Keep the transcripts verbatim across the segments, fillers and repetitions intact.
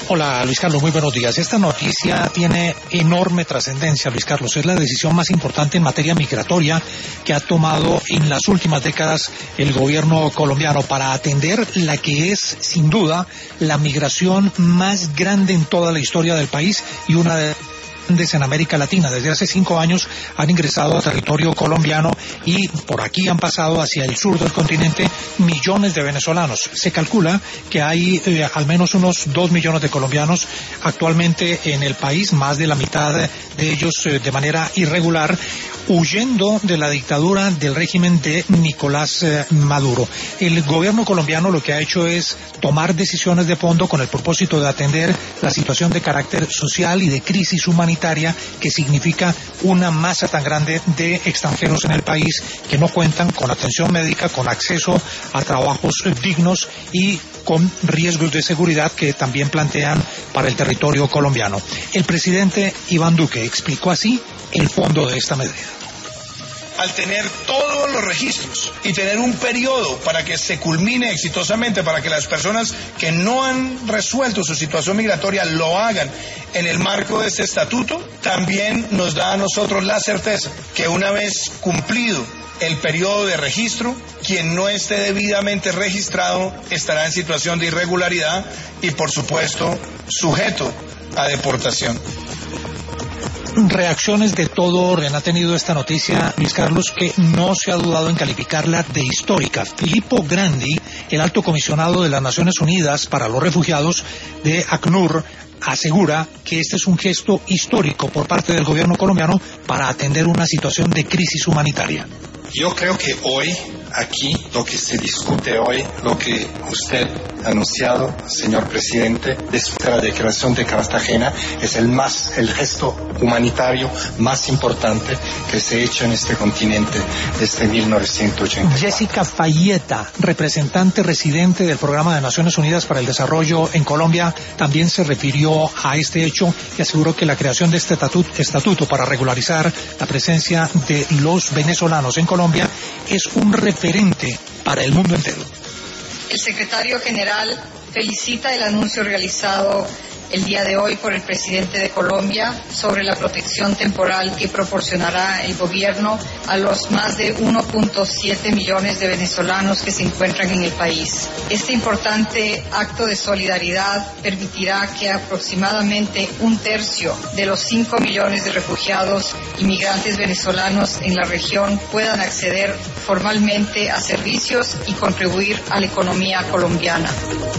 Hola Luis Carlos, muy buenos días. Esta noticia tiene enorme trascendencia, Luis Carlos. Es la decisión más importante en materia migratoria que ha tomado en las últimas décadas el gobierno colombiano para atender la que es, sin duda, la migración más grande en toda la historia del país y una de en América Latina. Desde hace cinco años han ingresado a territorio colombiano y por aquí han pasado hacia el sur del continente millones de venezolanos. Se calcula que hay eh, al menos unos dos millones de colombianos actualmente en el país, más de la mitad de ellos eh, de manera irregular, huyendo de la dictadura del régimen de Nicolás eh, Maduro. El gobierno colombiano lo que ha hecho es tomar decisiones de fondo con el propósito de atender la situación de carácter social y de crisis humanitaria que significa una masa tan grande de extranjeros en el país que no cuentan con atención médica, con acceso a trabajos dignos y con riesgos de seguridad que también plantean para el territorio colombiano. El presidente Iván Duque explicó así el fondo de esta medida. Al tener todos los registros y tener un periodo para que se culmine exitosamente, para que las personas que no han resuelto su situación migratoria lo hagan en el marco de este estatuto, también nos da a nosotros la certeza que una vez cumplido el periodo de registro, quien no esté debidamente registrado estará en situación de irregularidad y, por supuesto, sujeto a deportación. Reacciones de todo orden ha tenido esta noticia, Luis Carlos, que no se ha dudado en calificarla de histórica. Filippo Grandi, el alto comisionado de las Naciones Unidas para los Refugiados de ACNUR, asegura que este es un gesto histórico por parte del gobierno colombiano para atender una situación de crisis humanitaria. Yo creo que hoy, aquí, lo que se discute hoy, lo que usted ha anunciado, señor presidente, después de la declaración de Cartagena, es el más, el gesto humanitario más importante que se ha hecho en este continente desde mil novecientos ochenta y cuatro. Jessica Fayeta, representante residente del Programa de Naciones Unidas para el Desarrollo en Colombia, también se refirió a este hecho y aseguró que la creación de este estatuto, estatuto para regularizar la presencia de los venezolanos en Colombia es un referente para el mundo entero. El secretario general felicita el anuncio realizado el día de hoy por el presidente de Colombia sobre la protección temporal que proporcionará el gobierno a los más de uno punto siete millones de venezolanos que se encuentran en el país. Este importante acto de solidaridad permitirá que aproximadamente un tercio de los cinco millones de refugiados y migrantes venezolanos en la región puedan acceder formalmente a servicios y contribuir a la economía colombiana.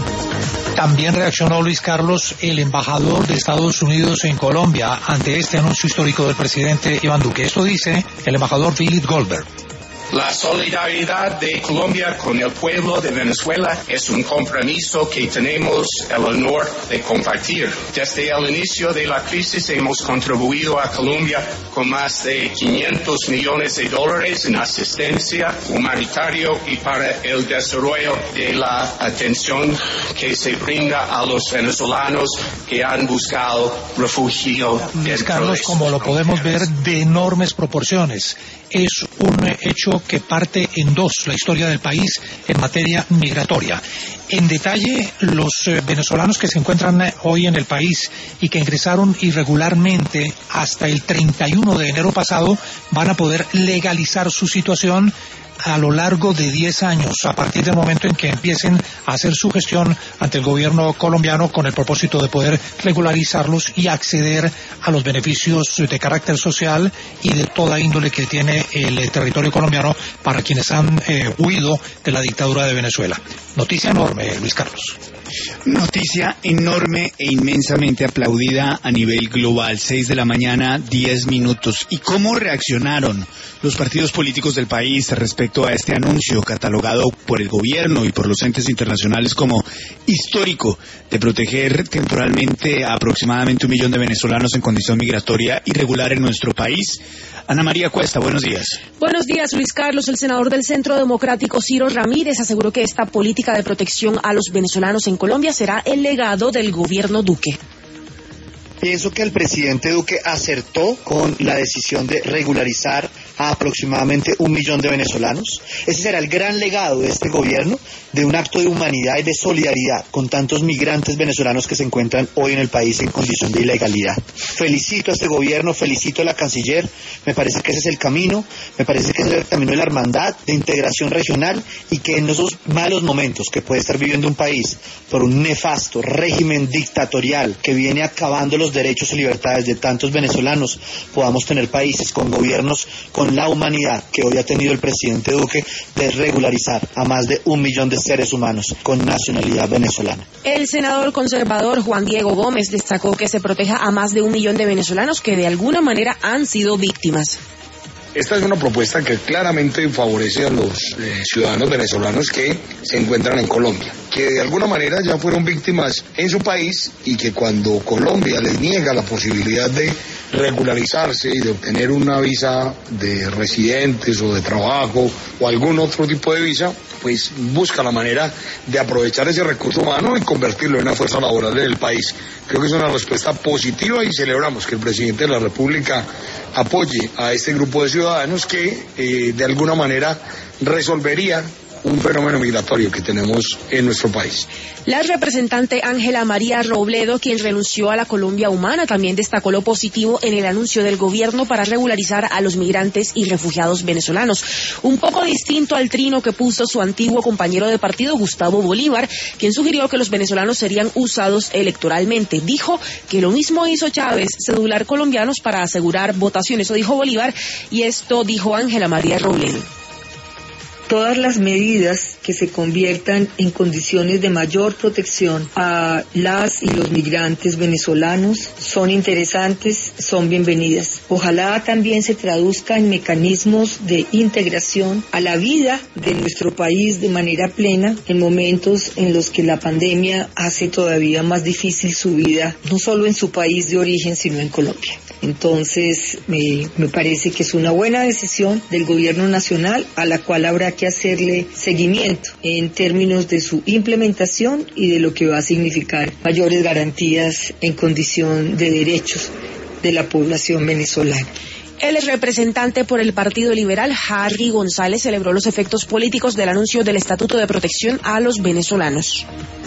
También reaccionó Luis Carlos, el embajador de Estados Unidos en Colombia, ante este anuncio histórico del presidente Iván Duque. Esto dice el embajador Philip Goldberg. La solidaridad de Colombia con el pueblo de Venezuela es un compromiso que tenemos el honor de compartir. Desde el inicio de la crisis hemos contribuido a Colombia con más de quinientos millones de dólares en asistencia humanitaria y para el desarrollo de la atención que se brinda a los venezolanos que han buscado refugio. Luis Carlos, como lo podemos ver, de enormes proporciones. Es un hecho que parte en dos la historia del país en materia migratoria. En detalle, los eh, venezolanos que se encuentran hoy en el país y que ingresaron irregularmente hasta el treinta y uno de enero pasado van a poder legalizar su situación a lo largo de diez años, a partir del momento en que empiecen a hacer su gestión ante el gobierno colombiano con el propósito de poder regularizarlos y acceder a los beneficios de carácter social y de toda índole que tiene el territorio colombiano para quienes han eh, huido de la dictadura de Venezuela. Noticia enorme, Luis Carlos. Noticia enorme e inmensamente aplaudida a nivel global. Seis de la mañana, diez minutos. ¿Y cómo reaccionaron los partidos políticos del país respecto a este anuncio catalogado por el gobierno y por los entes internacionales como histórico de proteger temporalmente a aproximadamente un millón de venezolanos en condición migratoria irregular en nuestro país? Ana María Cuesta, buenos días. Buenos días, Luis Carlos. El senador del Centro Democrático, Ciro Ramírez, aseguró que esta política de protección a los venezolanos en Colombia será el legado del gobierno Duque. Pienso que el presidente Duque acertó con la decisión de regularizar a aproximadamente un millón de venezolanos. Ese será el gran legado de este gobierno, de un acto de humanidad y de solidaridad con tantos migrantes venezolanos que se encuentran hoy en el país en condición de ilegalidad. Felicito a este gobierno, felicito a la canciller, me parece que ese es el camino, me parece que ese es el camino de la hermandad, de integración regional, y que en esos malos momentos que puede estar viviendo un país por un nefasto régimen dictatorial que viene acabando los derechos y libertades de tantos venezolanos, podamos tener países con gobiernos con la humanidad que hoy ha tenido el presidente Duque, de regularizar a más de un millón de seres humanos con nacionalidad venezolana. El senador conservador Juan Diego Gómez destacó que se proteja a más de un millón de venezolanos que de alguna manera han sido víctimas. Esta es una propuesta que claramente favorece a los eh, ciudadanos venezolanos que se encuentran en Colombia, que de alguna manera ya fueron víctimas en su país y que cuando Colombia les niega la posibilidad de regularizarse y de obtener una visa de residentes o de trabajo o algún otro tipo de visa, pues busca la manera de aprovechar ese recurso humano y convertirlo en una fuerza laboral en el país. Creo que es una respuesta positiva y celebramos que el presidente de la República apoye a este grupo de ciudadanos que eh, de alguna manera resolvería un fenómeno migratorio que tenemos en nuestro país. La representante Ángela María Robledo, quien renunció a la Colombia Humana, también destacó lo positivo en el anuncio del gobierno para regularizar a los migrantes y refugiados venezolanos. Un poco distinto al trino que puso su antiguo compañero de partido, Gustavo Bolívar, quien sugirió que los venezolanos serían usados electoralmente. Dijo que lo mismo hizo Chávez, cedular colombianos para asegurar votaciones. Eso dijo Bolívar, y esto dijo Ángela María Robledo. Todas las medidas que se conviertan en condiciones de mayor protección a las y los migrantes venezolanos son interesantes, son bienvenidas. Ojalá también se traduzca en mecanismos de integración a la vida de nuestro país de manera plena en momentos en los que la pandemia hace todavía más difícil su vida, no solo en su país de origen, sino en Colombia. Entonces, me, me parece que es una buena decisión del gobierno nacional a la cual habrá que hacerle seguimiento en términos de su implementación y de lo que va a significar mayores garantías en condición de derechos de la población venezolana. El representante por el Partido Liberal, Harry González, celebró los efectos políticos del anuncio del Estatuto de Protección a los venezolanos.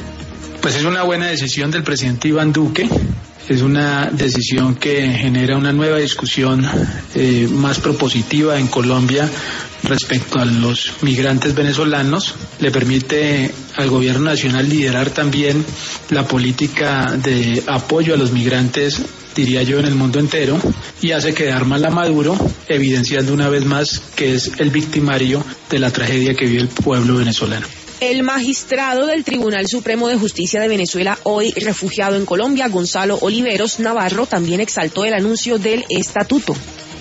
Pues es una buena decisión del presidente Iván Duque. Es una decisión que genera una nueva discusión eh, más propositiva en Colombia respecto a los migrantes venezolanos. Le permite al gobierno nacional liderar también la política de apoyo a los migrantes, diría yo, en el mundo entero, y hace quedar mal a Maduro, evidenciando una vez más que es el victimario de la tragedia que vive el pueblo venezolano. El magistrado del Tribunal Supremo de Justicia de Venezuela, hoy refugiado en Colombia, Gonzalo Oliveros Navarro, también exaltó el anuncio del estatuto.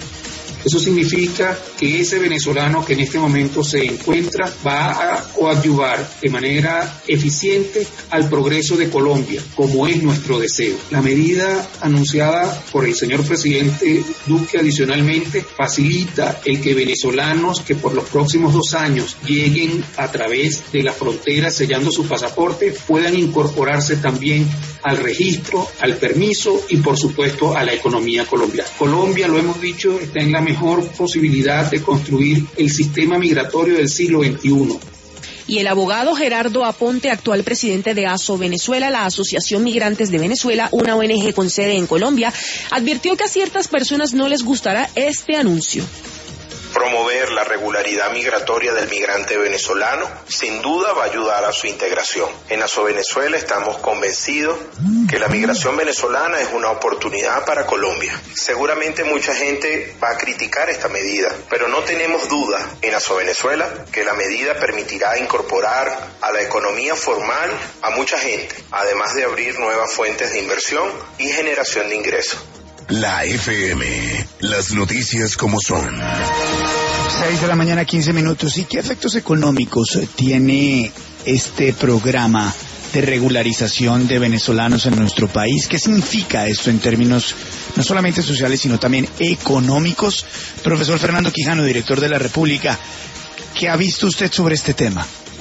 Eso significa que ese venezolano que en este momento se encuentra va a coadyuvar de manera eficiente al progreso de Colombia, como es nuestro deseo. La medida anunciada por el señor presidente Duque adicionalmente facilita el que venezolanos que por los próximos dos años lleguen a través de la frontera sellando su pasaporte puedan incorporarse también al registro, al permiso y por supuesto a la economía colombiana. Colombia, lo hemos dicho, está en la mejor posibilidad de construir el sistema migratorio del siglo veintiuno. Y el abogado Gerardo Aponte, actual presidente de ASO Venezuela, la Asociación Migrantes de Venezuela, una O N G con sede en Colombia, advirtió que a ciertas personas no les gustará este anuncio. Promover la regularidad migratoria del migrante venezolano sin duda va a ayudar a su integración. En ASO Venezuela estamos convencidos que la migración venezolana es una oportunidad para Colombia. Seguramente mucha gente va a criticar esta medida, pero no tenemos duda en ASO Venezuela que la medida permitirá incorporar a la economía formal a mucha gente, además de abrir nuevas fuentes de inversión y generación de ingresos. La F M, las noticias como son. seis de la mañana, quince minutos. ¿Y qué efectos económicos tiene este programa de regularización de venezolanos en nuestro país? ¿Qué significa esto en términos no solamente sociales, sino también económicos? Profesor Fernando Quijano, director de La República, ¿qué ha visto usted sobre este tema?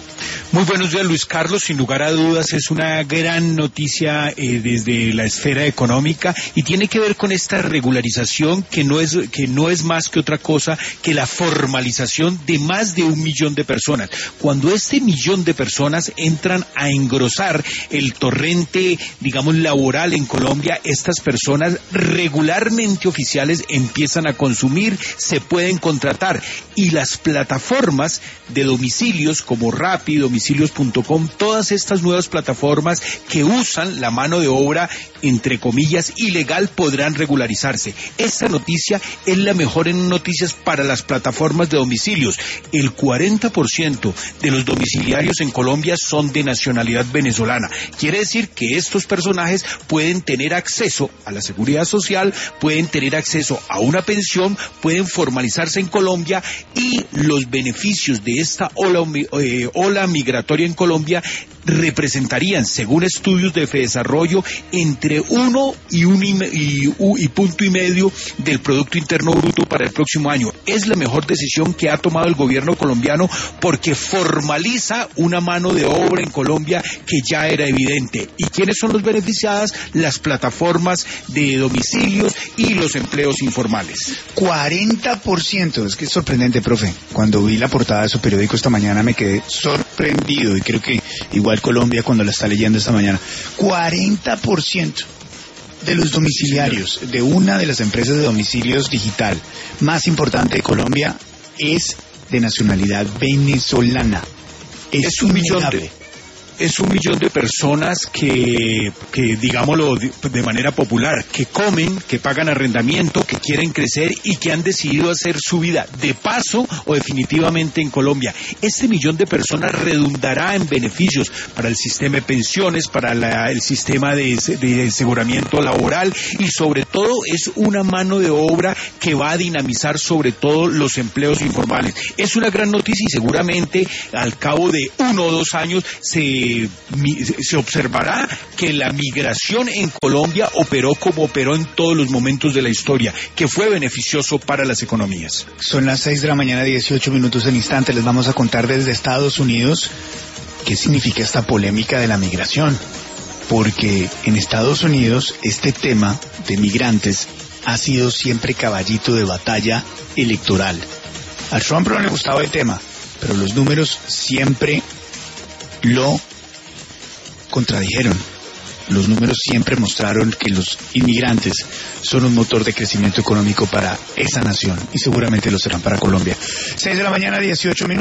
Muy buenos días, Luis Carlos. Sin lugar a dudas es una gran noticia eh, desde la esfera económica y tiene que ver con esta regularización que no es que no es más que otra cosa que la formalización de más de un millón de personas. Cuando este millón de personas entran a engrosar el torrente, digamos, laboral en Colombia, estas personas regularmente oficiales empiezan a consumir, se pueden contratar y las plataformas de domicilios como Rappi, domicilios punto com, todas estas nuevas plataformas que usan la mano de obra, entre comillas, ilegal, podrán regularizarse. Esta noticia es la mejor en noticias para las plataformas de domicilios. El cuarenta por ciento de los domiciliarios en Colombia son de nacionalidad venezolana. Quiere decir que estos personajes pueden tener acceso a la seguridad social, pueden tener acceso a una pensión, pueden formalizarse en Colombia y los beneficios de esta ola, eh, ola migratoria en Colombia representarían, según estudios de Fedesarrollo, entre uno y un y, y, y punto y medio del Producto Interno Bruto para el próximo año. Es la mejor decisión que ha tomado el gobierno colombiano porque formaliza una mano de obra en Colombia que ya era evidente. ¿Y quiénes son los beneficiadas? Las plataformas de domicilios y los empleos informales. cuarenta por ciento, es que es sorprendente, profe. Cuando vi la portada de su periódico esta mañana me quedé sorprendido y creo que igual Colombia cuando la está leyendo esta mañana. cuarenta por ciento de los domiciliarios de una de las empresas de domicilios digital más importante de Colombia es de nacionalidad venezolana. Es, es un millón de... Es un millón de personas que, que digámoslo de, de manera popular, que comen, que pagan arrendamiento, que quieren crecer y que han decidido hacer su vida de paso o definitivamente en Colombia. Este millón de personas redundará en beneficios para el sistema de pensiones, para la, el sistema de, de aseguramiento laboral y sobre todo es una mano de obra que va a dinamizar sobre todo los empleos informales. Es una gran noticia y seguramente al cabo de uno o dos años se se observará que la migración en Colombia operó como operó en todos los momentos de la historia, que fue beneficioso para las economías. Son las seis de la mañana, dieciocho minutos en instante. Les vamos a contar desde Estados Unidos qué significa esta polémica de la migración. Porque en Estados Unidos este tema de migrantes ha sido siempre caballito de batalla electoral. A Trump no le gustaba el tema, pero los números siempre lo contradijeron. Los números siempre mostraron que los inmigrantes son un motor de crecimiento económico para esa nación y seguramente lo serán para Colombia. seis de la mañana, dieciocho minutos.